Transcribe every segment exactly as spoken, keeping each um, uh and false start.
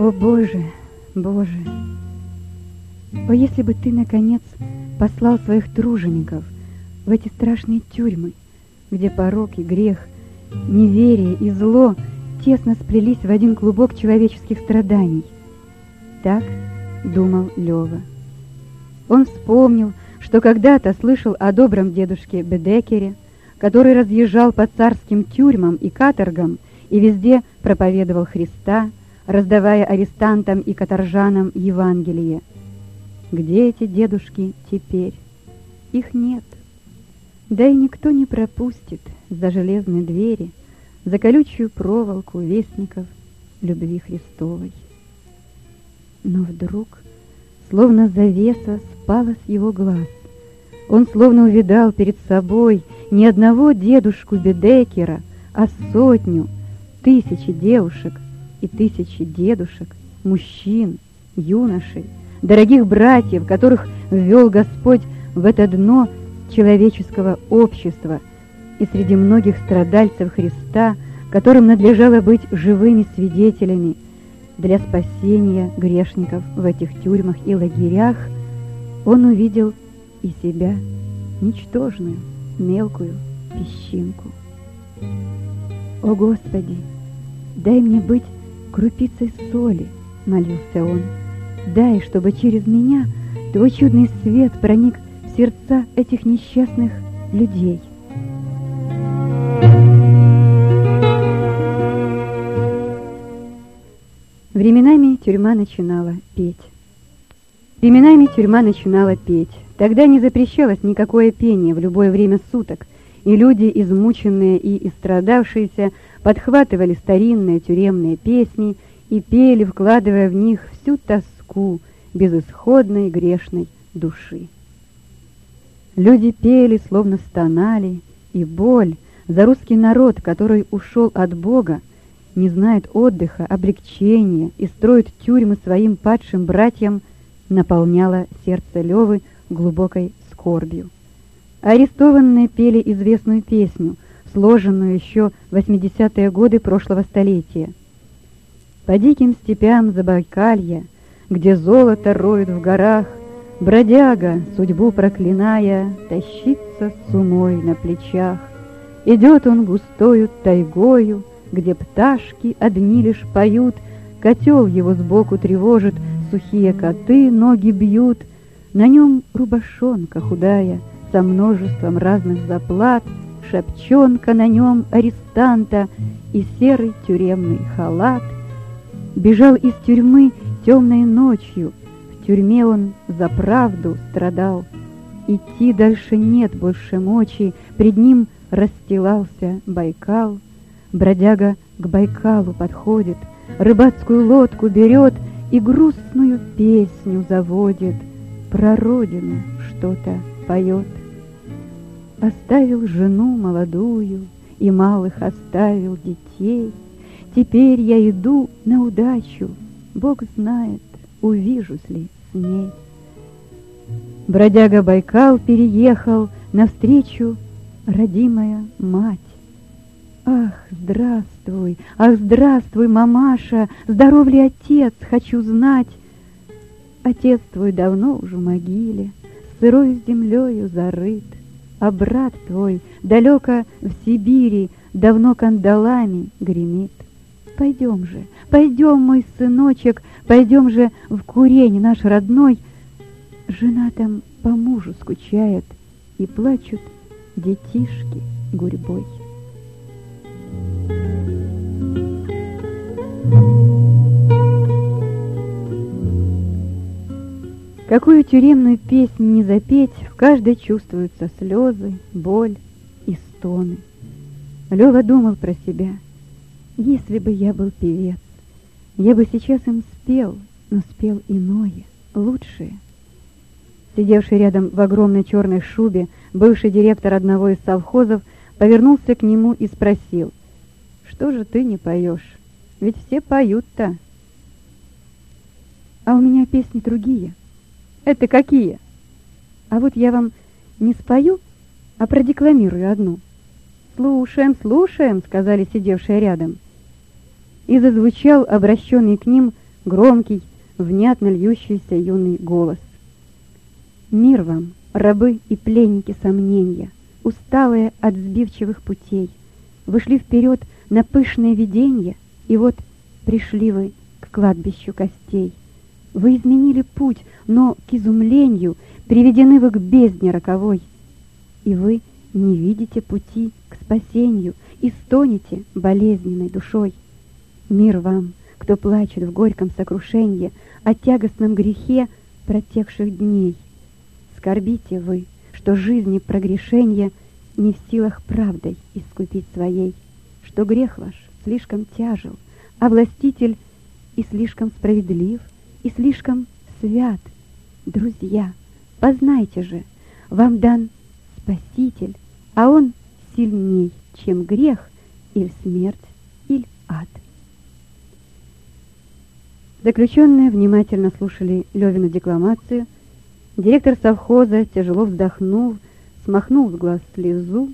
О Боже, Боже, о, если бы Ты, наконец, послал своих тружеников в эти страшные тюрьмы, где порок и грех, неверие и зло тесно сплелись в один клубок человеческих страданий. Так думал Лёва. Он вспомнил, что когда-то слышал о добром дедушке Бедекере, который разъезжал по царским тюрьмам и каторгам и везде проповедовал Христа, раздавая арестантам и каторжанам Евангелие. Где эти дедушки теперь? Их нет. Да и никто не пропустит за железные двери, за колючую проволоку вестников любви Христовой. Но вдруг, словно завеса, спала с его глаз. Он словно увидал перед собой не одного дедушку Бедекера, а сотню, тысячи девушек и тысячи дедушек, мужчин, юношей, дорогих братьев, которых ввел Господь в это дно человеческого общества, и среди многих страдальцев Христа, которым надлежало быть живыми свидетелями для спасения грешников в этих тюрьмах и лагерях, он увидел и себя, ничтожную, мелкую песчинку. «О Господи, дай мне быть крупицей соли», — молился он. «Дай, чтобы через меня Твой чудный свет проник в сердца этих несчастных людей». Временами тюрьма начинала петь. Временами тюрьма начинала петь. Тогда не запрещалось никакое пение в любое время суток, и люди, измученные и истрадавшиеся, подхватывали старинные тюремные песни и пели, вкладывая в них всю тоску безысходной грешной души. Люди пели, словно стонали, и боль за русский народ, который ушел от Бога, не знает отдыха, облегчения и строит тюрьмы своим падшим братьям, наполняла сердце Лёвы глубокой скорбью. Арестованные пели известную песню, сложенную еще в восьмидесятые годы прошлого столетия. По диким степям Забайкалья, где золото роют в горах, бродяга, судьбу проклиная, тащится с умой на плечах. Идет он густою тайгою, где пташки одни лишь поют, котел его сбоку тревожит, сухие коты ноги бьют. На нем рубашонка худая, со множеством разных заплат, шапчонка на нем арестанта и серый тюремный халат. Бежал из тюрьмы темной ночью, в тюрьме он за правду страдал. Идти дальше нет больше мочи, пред ним расстилался Байкал. Бродяга к Байкалу подходит, рыбацкую лодку берет и грустную песню заводит, про родину что-то поет. Оставил жену молодую и малых оставил детей. Теперь я иду на удачу, Бог знает, увижусь ли с ней. Бродяга Байкал переехал, навстречу родимая мать. Ах, здравствуй, ах, здравствуй, мамаша, здоров ли отец, хочу знать. Отец твой давно уже в могиле, сырой землею зарыт, а брат твой далеко в Сибири давно кандалами гремит. Пойдем же, пойдем, мой сыночек, пойдем же в Курень наш родной. Жена там по мужу скучает, и плачут детишки гурьбой. Какую тюремную песню не запеть, в каждой чувствуются слезы, боль и стоны. Лёва думал про себя: если бы я был певец, я бы сейчас им спел, но спел иное, лучшее. Сидевший рядом в огромной черной шубе бывший директор одного из совхозов повернулся к нему и спросил: что же ты не поешь? Ведь все поют-то. А у меня песни другие. Это какие? А вот я вам не спою, а продекламирую одну. Слушаем, слушаем, сказали сидевшие рядом. И зазвучал обращенный к ним громкий, внятно льющийся юный голос. Мир вам, рабы и пленники сомнения, усталые от сбивчивых путей, вышли вперед на пышное виденье, и вот пришли вы к кладбищу костей. Вы изменили путь, но к изумлению приведены вы к бездне роковой, и вы не видите пути к спасению и стонете болезненной душой. Мир вам, кто плачет в горьком сокрушенье о тягостном грехе протекших дней. Скорбите вы, что жизни прогрешенья не в силах правдой искупить своей, что грех ваш слишком тяжел, а властитель и слишком справедлив, и слишком свят. Друзья, познайте же, вам дан Спаситель, а он сильней, чем грех, или смерть, или ад. Заключенные внимательно слушали Левину декламацию. Директор совхоза тяжело вздохнул, смахнул с глаз слезу.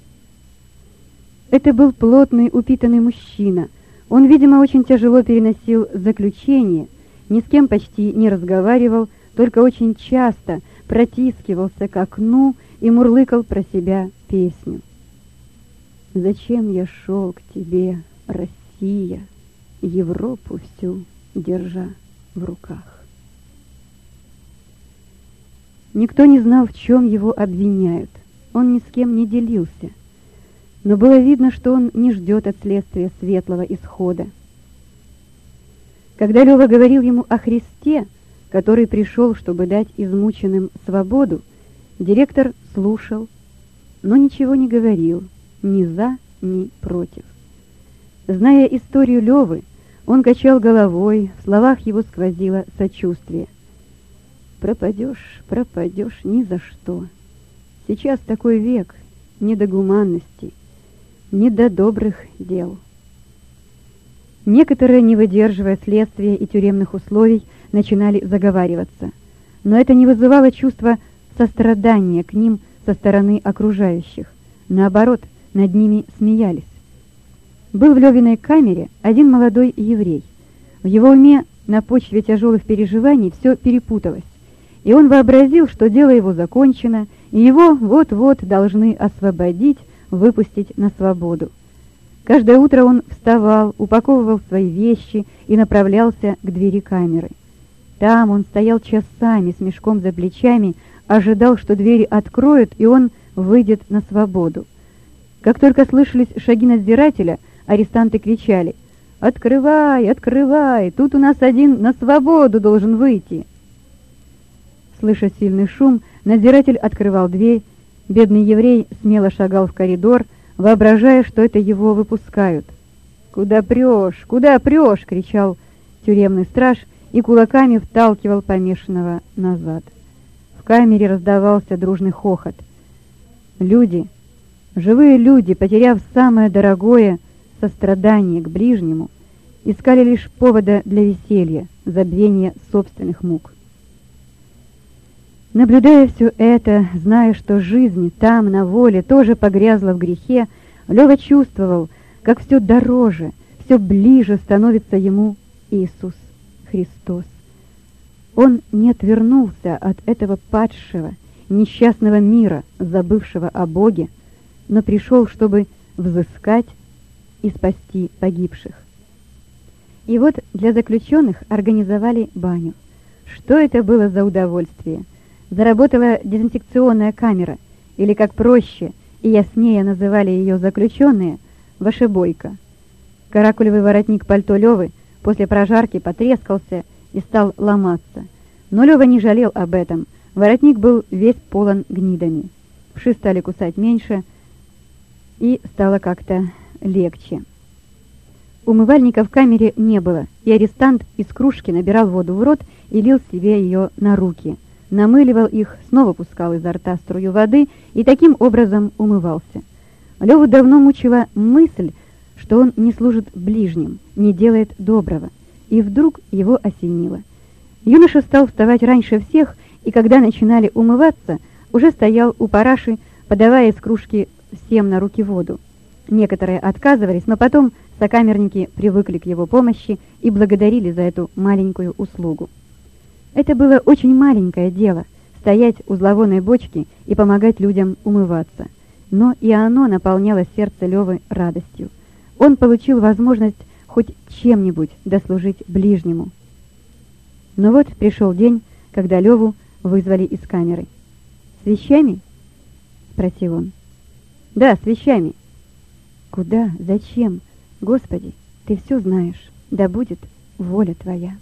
Это был плотный, упитанный мужчина. Он, видимо, очень тяжело переносил заключение, ни с кем почти не разговаривал, только очень часто протискивался к окну и мурлыкал про себя песню. «Зачем я шел к тебе, Россия, Европу всю держа в руках?» Никто не знал, в чем его обвиняют. Он ни с кем не делился. Но было видно, что он не ждет от следствия светлого исхода. Когда Лёва говорил ему о Христе, который пришел, чтобы дать измученным свободу, директор слушал, но ничего не говорил, ни за, ни против. Зная историю Лёвы, он качал головой, в словах его сквозило сочувствие. «Пропадешь, пропадешь ни за что. Сейчас такой век, не до гуманности, не до добрых дел». Некоторые, не выдерживая следствия и тюремных условий, начинали заговариваться, но это не вызывало чувства сострадания к ним со стороны окружающих. Наоборот, над ними смеялись. Был в Левиной камере один молодой еврей. В его уме на почве тяжелых переживаний все перепуталось, и он вообразил, что дело его закончено, и его вот-вот должны освободить, выпустить на свободу. Каждое утро он вставал, упаковывал свои вещи и направлялся к двери камеры. Там он стоял часами с мешком за плечами, ожидал, что двери откроют, и он выйдет на свободу. Как только слышались шаги надзирателя, арестанты кричали: «Открывай, открывай! Тут у нас один на свободу должен выйти!» Слыша сильный шум, надзиратель открывал дверь. Бедный еврей смело шагал в коридор, воображая, что это его выпускают. «Куда прешь? Куда прешь?» — кричал тюремный страж и кулаками вталкивал помешанного назад. В камере раздавался дружный хохот. Люди, живые люди, потеряв самое дорогое — сострадание к ближнему, искали лишь повода для веселья, забвения собственных мук. Наблюдая все это, зная, что жизнь там, на воле, тоже погрязла в грехе, Лёва чувствовал, как все дороже, все ближе становится ему Иисус Христос. Он не отвернулся от этого падшего, несчастного мира, забывшего о Боге, но пришел, чтобы взыскать и спасти погибших. И вот для заключенных организовали баню. Что это было за удовольствие? Заработала дезинфекционная камера, или, как проще и яснее называли ее заключенные, вошебойка. Каракулевый воротник пальто Левы после прожарки потрескался и стал ломаться. Но Лева не жалел об этом. Воротник был весь полон гнидами. Вши стали кусать меньше, и стало как-то легче. Умывальника в камере не было, и арестант из кружки набирал воду в рот и лил себе ее на руки. Намыливал их, снова пускал изо рта струю воды и таким образом умывался. Леву давно мучила мысль, что он не служит ближним, не делает доброго, и вдруг его осенило. Юноша стал вставать раньше всех, и когда начинали умываться, уже стоял у параши, подавая из кружки всем на руки воду. Некоторые отказывались, но потом сокамерники привыкли к его помощи и благодарили за эту маленькую услугу. Это было очень маленькое дело — стоять у зловонной бочки и помогать людям умываться. Но и оно наполняло сердце Левы радостью. Он получил возможность хоть чем-нибудь дослужить ближнему. Но вот пришел день, когда Леву вызвали из камеры. «С вещами?» — спросил он. «Да, с вещами». «Куда? Зачем? Господи, ты все знаешь. Да будет воля твоя».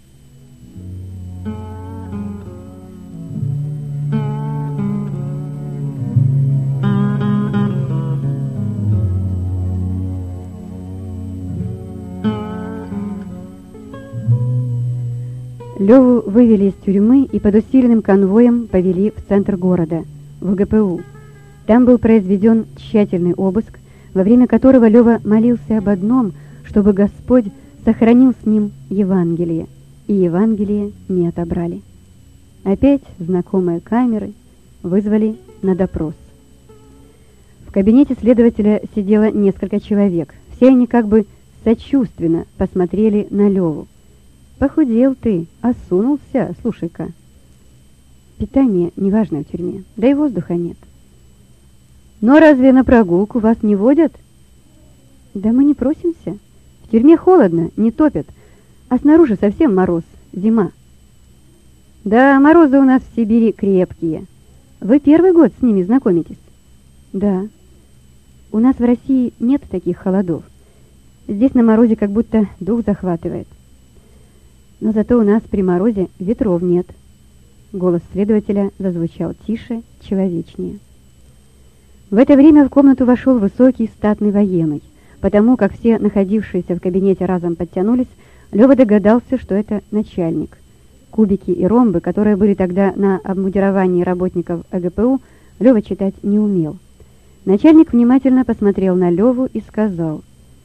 Леву вывели из тюрьмы и под усиленным конвоем повели в центр города, в гэ пэ у. Там был произведен тщательный обыск, во время которого Лева молился об одном, чтобы Господь сохранил с ним Евангелие, и Евангелие не отобрали. Опять знакомые камеры вызвали на допрос. В кабинете следователя сидело несколько человек. Все они как бы сочувственно посмотрели на Леву. «Похудел ты, осунулся, слушай-ка». «Питание неважное в тюрьме, да и воздуха нет». «Но разве на прогулку вас не водят?» «Да мы не просимся. В тюрьме холодно, не топят, а снаружи совсем мороз, зима». «Да, морозы у нас в Сибири крепкие. Вы первый год с ними знакомитесь?» «Да. У нас в России нет таких холодов. Здесь на морозе как будто дух захватывает. Но зато у нас при морозе ветров нет». Голос следователя зазвучал тише, человечнее. В это время в комнату вошел высокий статный военный. Потому как все находившиеся в кабинете разом подтянулись, Лева догадался, что это начальник. Кубики и ромбы, которые были тогда на обмундировании работников э гэ пэ у, Лева читать не умел. Начальник внимательно посмотрел на Леву и сказал: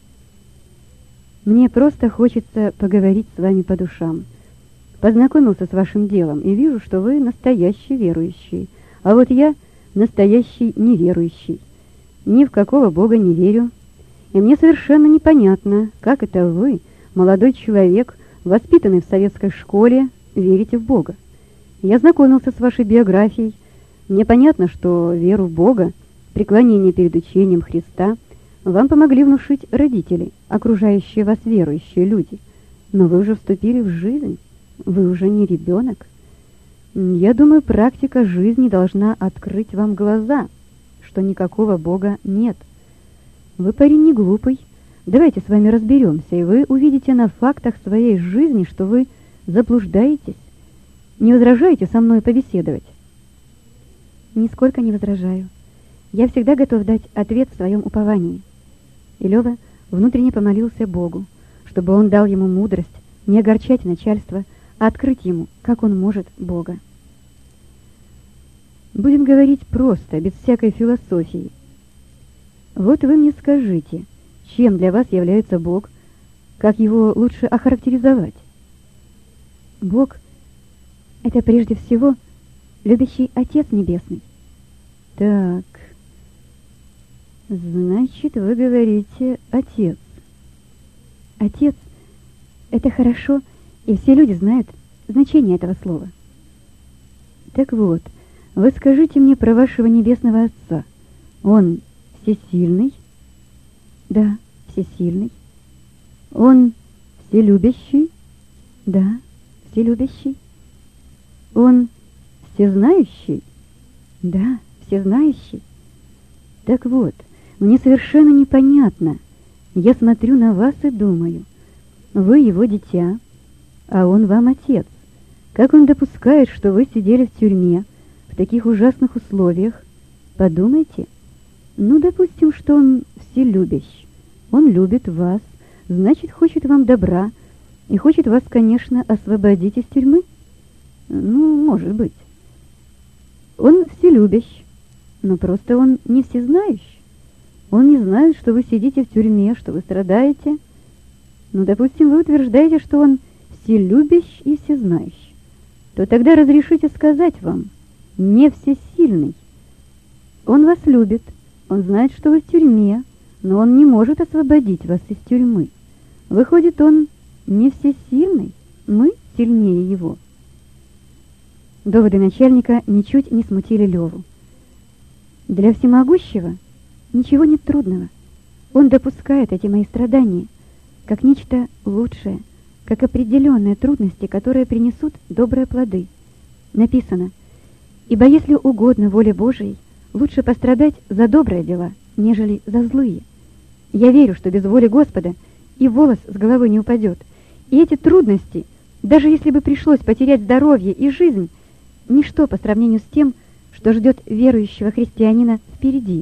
«Мне просто хочется поговорить с вами по душам. Познакомился с вашим делом и вижу, что вы настоящий верующий, а вот я настоящий неверующий. Ни в какого Бога не верю, и мне совершенно непонятно, как это вы, молодой человек, воспитанный в советской школе, верите в Бога. Я знакомился с вашей биографией. Мне понятно, что веру в Бога, преклонение перед учением Христа вам помогли внушить родители, окружающие вас верующие люди. Но вы уже вступили в жизнь, вы уже не ребенок. Я думаю, практика жизни должна открыть вам глаза, что никакого Бога нет. Вы парень не глупый. Давайте с вами разберемся, и вы увидите на фактах своей жизни, что вы заблуждаетесь. Не возражаете со мной побеседовать?» «Нисколько не возражаю. Я всегда готов дать ответ в своем уповании». И Лева внутренне помолился Богу, чтобы он дал ему мудрость не огорчать начальство, а открыть ему, как он может, Бога. Будем говорить просто, без всякой философии. Вот вы мне скажите, чем для вас является Бог, как его лучше охарактеризовать? Бог — это прежде всего любящий Отец Небесный. Так, значит, вы говорите «Отец». Отец — это хорошо, и все люди знают значение этого слова. Так вот, вы скажите мне про вашего Небесного Отца. Он всесильный? Да, всесильный. Он вселюбящий? Да, вселюбящий. Он всезнающий? Да, всезнающий. Так вот, мне совершенно непонятно. Я смотрю на вас и думаю, вы его дитя, а он вам отец. Как он допускает, что вы сидели в тюрьме в таких ужасных условиях? Подумайте. Ну, допустим, что он вселюбящ. Он любит вас, значит, хочет вам добра и хочет вас, конечно, освободить из тюрьмы. Ну, может быть. Он вселюбящ, но просто он не всезнающий. Он не знает, что вы сидите в тюрьме, что вы страдаете. Ну, допустим, вы утверждаете, что он вселюбящ и всезнающий. То тогда разрешите сказать вам, не всесильный. Он вас любит, он знает, что вы в тюрьме, но он не может освободить вас из тюрьмы. Выходит, он не всесильный, мы сильнее его». Доводы начальника ничуть не смутили Леву. Для всемогущего ничего нет трудного. Он допускает эти мои страдания как нечто лучшее, как определенные трудности, которые принесут добрые плоды. Написано: «Ибо если угодно воле Божией, лучше пострадать за добрые дела, нежели за злые». Я верю, что без воли Господа и волос с головы не упадет. И эти трудности, даже если бы пришлось потерять здоровье и жизнь, ничто по сравнению с тем, что ждет верующего христианина впереди.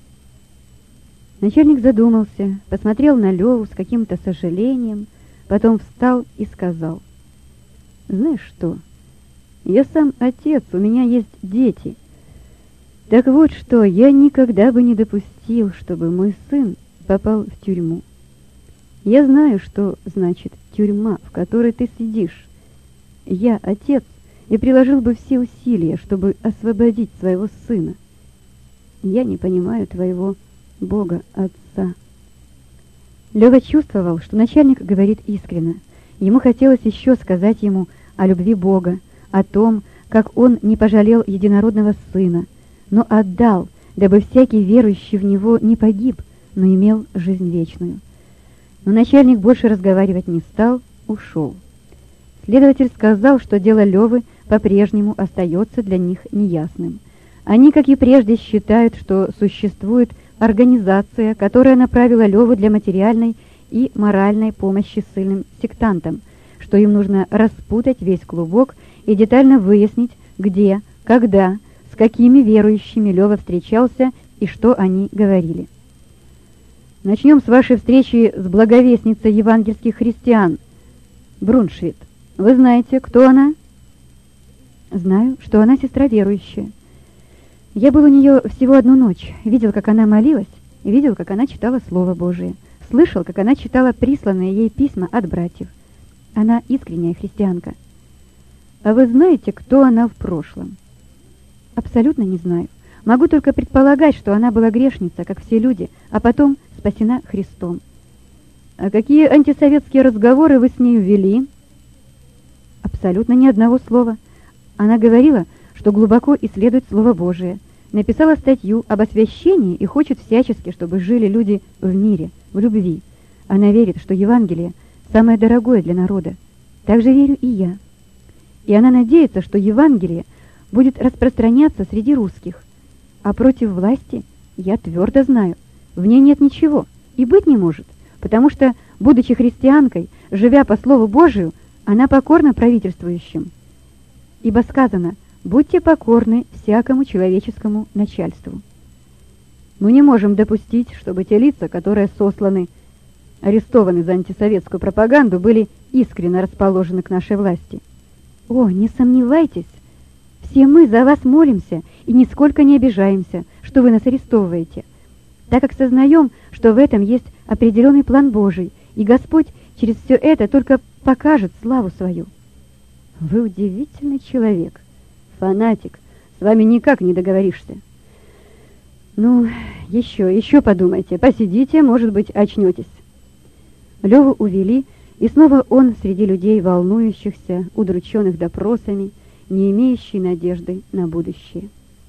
Начальник задумался, посмотрел на Леву с каким-то сожалением, потом встал и сказал: «Знаешь что, я сам отец, у меня есть дети. Так вот что, я никогда бы не допустил, чтобы мой сын попал в тюрьму. Я знаю, что значит тюрьма, в которой ты сидишь. Я отец, и приложил бы все усилия, чтобы освободить своего сына. Я не понимаю твоего Бога Отца». Лева чувствовал, что начальник говорит искренне. Ему хотелось еще сказать ему о любви Бога, о том, как он не пожалел единородного сына, но отдал, дабы всякий верующий в него не погиб, но имел жизнь вечную. Но начальник больше разговаривать не стал, ушел. Следователь сказал, что дело Левы по-прежнему остается для них неясным. Они, как и прежде, считают, что существует организация, которая направила Леву для материальной и моральной помощи ссыльным сектантам, что им нужно распутать весь клубок и детально выяснить, где, когда, с какими верующими Лева встречался и что они говорили. «Начнем с вашей встречи с благовестницей евангельских христиан, Бруншвит. Вы знаете, кто она?» «Знаю, что она сестра верующая. Я был у нее всего одну ночь, видел, как она молилась, видел, как она читала Слово Божие, слышал, как она читала присланные ей письма от братьев. Она искренняя христианка». «А вы знаете, кто она в прошлом?» «Абсолютно не знаю. Могу только предполагать, что она была грешница, как все люди, а потом спасена Христом». «А какие антисоветские разговоры вы с нею вели?» «Абсолютно ни одного слова. Она говорила, что глубоко исследует Слово Божие, написала статью об освящении и хочет всячески, чтобы жили люди в мире, в любви. Она верит, что Евангелие самое дорогое для народа. Так же верю и я. И она надеется, что Евангелие будет распространяться среди русских. А против власти, я твердо знаю, в ней нет ничего и быть не может, потому что, будучи христианкой, живя по Слову Божию, она покорна правительствующим. Ибо сказано: «Будьте покорны всякому человеческому начальству». Мы не можем допустить, чтобы те лица, которые сосланы, арестованы за антисоветскую пропаганду, были искренне расположены к нашей власти. О, не сомневайтесь, все мы за вас молимся и нисколько не обижаемся, что вы нас арестовываете, так как сознаем, что в этом есть определенный план Божий, и Господь через все это только покажет славу свою. Вы удивительный человек, фанатик, с вами никак не договоришься. Ну, еще, еще подумайте, посидите, может быть, очнетесь. Леву увели, и снова он среди людей, волнующихся, удрученных допросами, не имеющий надежды на будущее.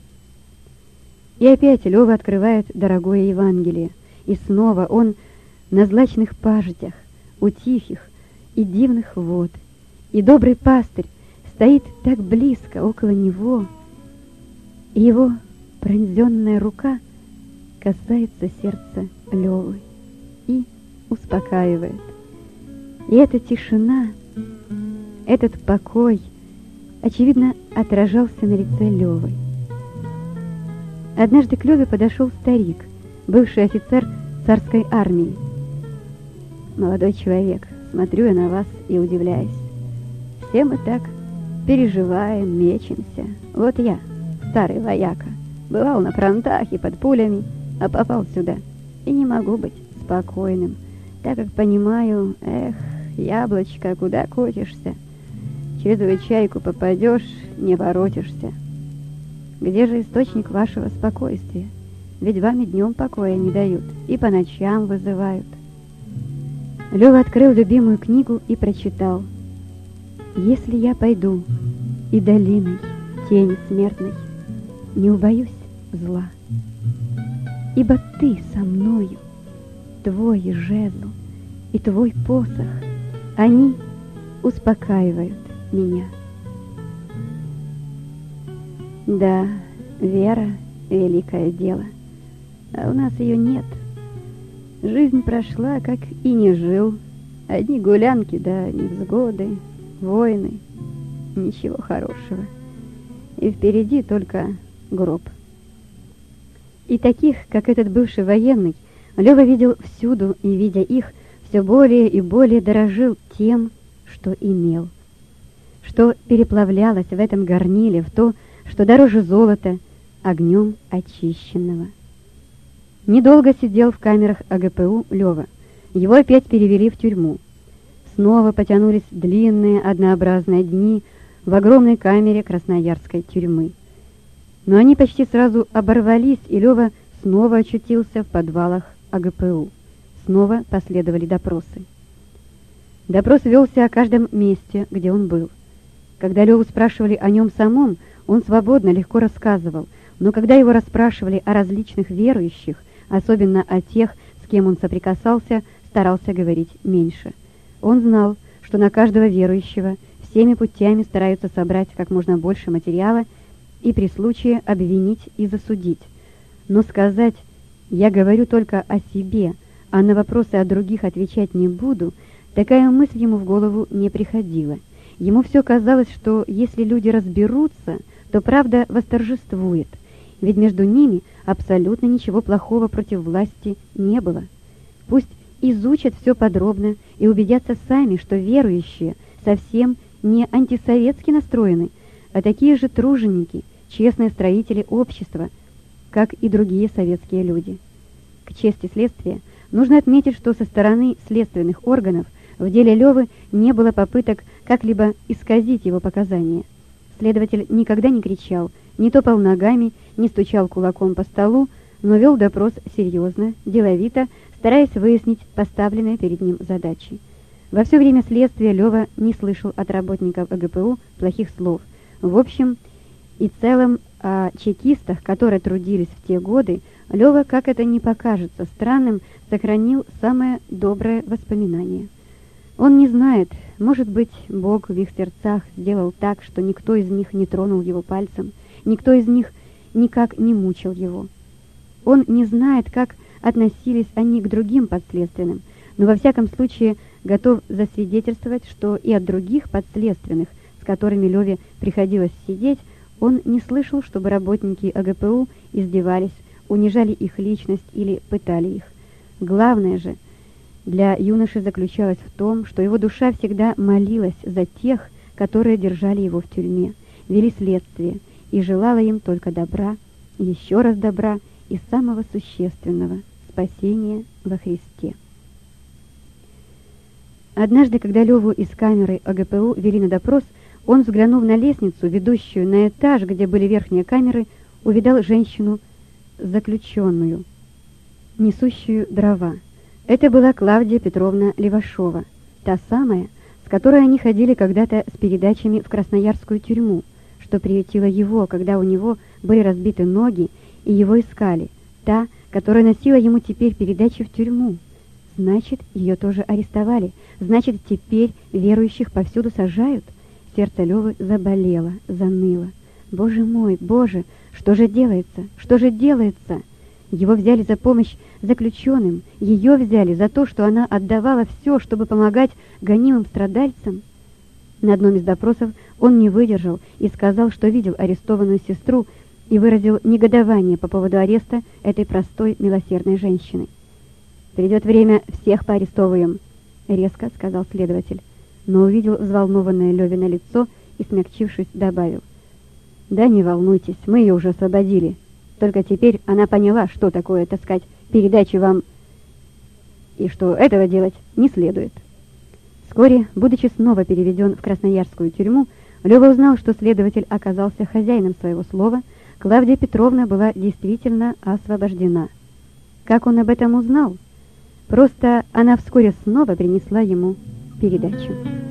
И опять Лева открывает дорогое Евангелие, и снова он на злачных пажитях, у тихих и дивных вод, и добрый пастырь стоит так близко около него, и его пронзенная рука касается сердца Левы и успокаивает. И эта тишина, этот покой, очевидно, отражался на лице Левы. Однажды к Леве подошел старик, бывший офицер царской армии. «Молодой человек, смотрю я на вас и удивляюсь. Все мы так переживаем, мечемся. Вот я, старый вояка, бывал на фронтах и под пулями, а попал сюда. И не могу быть спокойным, так как понимаю, эх, яблочко, куда котишься? Через эту чайку попадешь, не воротишься. Где же источник вашего спокойствия? ведь вам и днем покоя не дают, и по ночам вызывают». Лёва открыл любимую книгу и прочитал: «Если я пойду и долиной тени смертной, не убоюсь зла, ибо ты со мною, твой жезл и твой посох, они успокаивают меня». Да, вера — великое дело, а у нас ее нет. Жизнь прошла, как и не жил. Одни гулянки, да невзгоды, войны, ничего хорошего. И впереди только гроб. И таких, как этот бывший военный, Лёва видел всюду, и, видя их, все более и более дорожил тем, что имел, что переплавлялось в этом горниле в то, что дороже золота, огнем очищенного. Недолго сидел в камерах А Гэ Пэ У Лёва. Его опять перевели в тюрьму. Снова потянулись длинные однообразные дни в огромной камере красноярской тюрьмы. Но они почти сразу оборвались, и Лёва снова очутился в подвалах А Гэ Пэ У. Снова последовали допросы. Допрос велся о каждом месте, где он был. Когда Лёву спрашивали о нем самом, он свободно, легко рассказывал, но когда его расспрашивали о различных верующих, особенно о тех, с кем он соприкасался, старался говорить меньше. Он знал, что на каждого верующего всеми путями стараются собрать как можно больше материала и при случае обвинить и засудить. Но сказать «я говорю только о себе, а на вопросы о других отвечать не буду», такая мысль ему в голову не приходила. Ему все казалось, что если люди разберутся, то правда восторжествует, ведь между ними абсолютно ничего плохого против власти не было. Пусть изучат все подробно и убедятся сами, что верующие совсем не антисоветски настроены, а такие же труженики, честные строители общества, как и другие советские люди. К чести следствия нужно отметить, что со стороны следственных органов в деле Лёвы не было попыток как-либо исказить его показания. Следователь никогда не кричал, не топал ногами, не стучал кулаком по столу, но вел допрос серьезно, деловито, стараясь выяснить поставленные перед ним задачи. Во все время следствия Лёва не слышал от работников А Гэ Пэ У плохих слов. В общем и целом о чекистах, которые трудились в те годы, Лёва, как это ни покажется странным, сохранил самое доброе воспоминание. Он не знает, может быть, Бог в их сердцах сделал так, что никто из них не тронул его пальцем, никто из них никак не мучил его. Он не знает, как относились они к другим подследственным, но во всяком случае готов засвидетельствовать, что и от других подследственных, с которыми Лёве приходилось сидеть, он не слышал, чтобы работники А Гэ Пэ У издевались, унижали их личность или пытали их. Главное же для юноши заключалось в том, что его душа всегда молилась за тех, которые держали его в тюрьме, вели следствие, и желала им только добра, еще раз добра и самого существенного — спасения во Христе. Однажды, когда Лёву из камеры А Гэ Пэ У вели на допрос, он, взглянув на лестницу, ведущую на этаж, где были верхние камеры, увидал женщину, заключенную, несущую дрова. Это была Клавдия Петровна Левашова, та самая, с которой они ходили когда-то с передачами в красноярскую тюрьму, что приютила его, когда у него были разбиты ноги, и его искали, та, которая носила ему теперь передачи в тюрьму. Значит, ее тоже арестовали, значит, теперь верующих повсюду сажают. Сердце Лёвы заболело, заныло. Боже мой, Боже, что же делается, что же делается? Его взяли за помощь заключенным, ее взяли за то, что она отдавала все, чтобы помогать гонимым страдальцам. На одном из допросов он не выдержал и сказал, что видел арестованную сестру, и выразил негодование по поводу ареста этой простой, милосердной женщины. «Придет время, всех поарестовываем», — резко сказал следователь, но увидел взволнованное Лёвино лицо и, смягчившись, добавил: «Да не волнуйтесь, мы ее уже освободили. Только теперь она поняла, что такое таскать передачи вам, и что этого делать не следует». Вскоре, будучи снова переведен в красноярскую тюрьму, Лёва узнал, что следователь оказался хозяином своего слова, Клавдия Петровна была действительно освобождена. Как он об этом узнал? Просто она вскоре снова принесла ему передачу.